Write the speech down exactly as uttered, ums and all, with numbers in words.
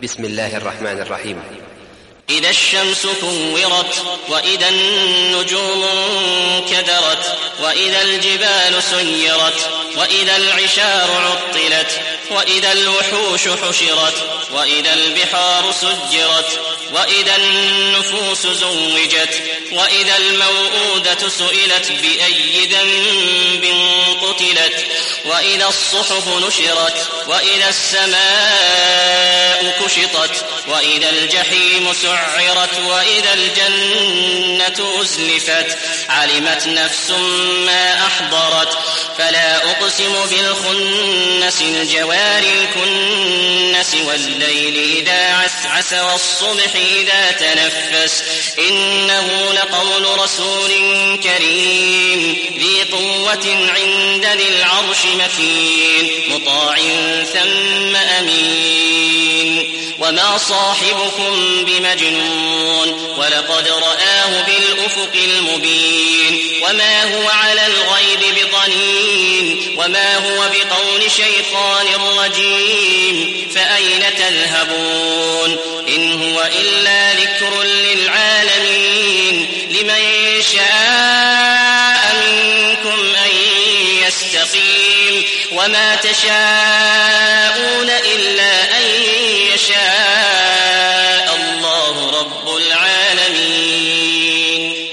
بسم الله الرحمن الرحيم. إذا الشمس كورت، وإذا النجوم انكدرت، وإذا الجبال سيرت، وإذا العشار عطلت، وإذا الوحوش حشرت، وإذا البحار سجرت، وإذا النفوس زوجت، وإذا الموءودة سئلت بأي ذنب قتلت، وإذا الصحف نشرت، وإذا السماء كشطت، وإذا الجحيم سعرت، وإذا الجنة أزلفت، علمت نفس ما أحضرت. فلا أقسم بالخنس، الجوار الكنس، والليل إذا عسعس، والصبح إذا تنفس، إنه لقول رسول كريم ذي قوة عند ذي العرش مكين، مطاع ثم أمين. وما صاحبكم بمجنون، ولقد رآه بالأفق المبين. وما هو على الغيب بضنين، وما هو بقول شيطان رجيم. فأين تذهبون؟ إن هو إلا ذكر للعالمين. لمن شاء منكم أن يستقيم، وما تشاءون إلا